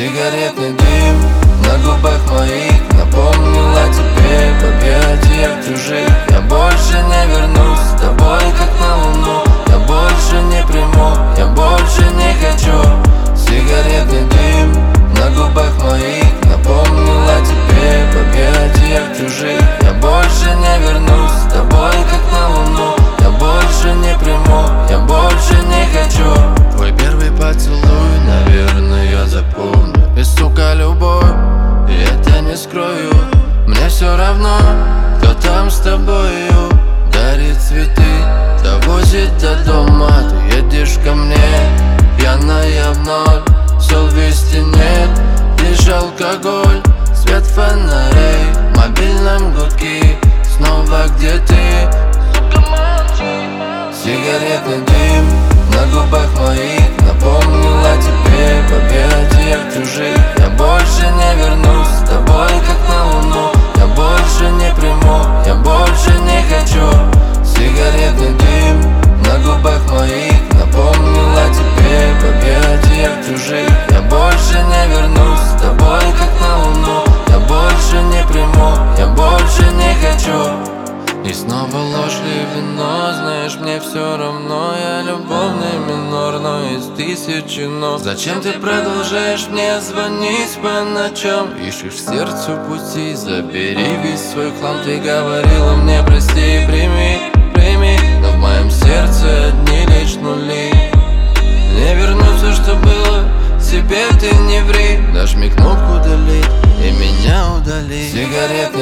Сигаретный дым на губах моих напомнила тебе в объятиях чужих. Я больше не вернусь с тобой, как на луну. Я больше не приму, я больше не хочу. Сигаретный дым на губах моих напомнила тебе в объятиях чужих. Я больше не вернусь с тобой, как на луну. Я больше не приму, я больше не хочу. Твой первый поцелуй, наверное, я запомню. И, сука, любовь, и это не скрою. Мне все равно, кто там с тобою. Дарит цветы, довозит до дома. Ты едешь ко мне, пьяная вновь. Совести нет, лишь алкоголь. Свет фонарей, в мобильном гудке. Снова где ты? Сука, молчи. Сигаретный дым на губах моих напомнила тебе в объятиях чужих. Я больше не вернусь с тобой, как на луну. Я больше не приму, я больше не хочу. Сигаретный дым на губах моих напомнила тебе в объятиях чужих. Я больше не вернусь с тобой, как на луну. Я больше не приму, я больше не хочу. И снова ложь и вино, знаешь, мне все равно. Я любовный минор, но из тысячи но. Зачем ты продолжаешь мне звонить по ночам? Ищешь сердцу пути, забери весь свой хлам. Ты говорила мне прости и прими, прими. Но в моем сердце одни лишь нули. Не верну все, что было, себе ты не ври. Нажми кнопку удалить и меня удали. Сигаретный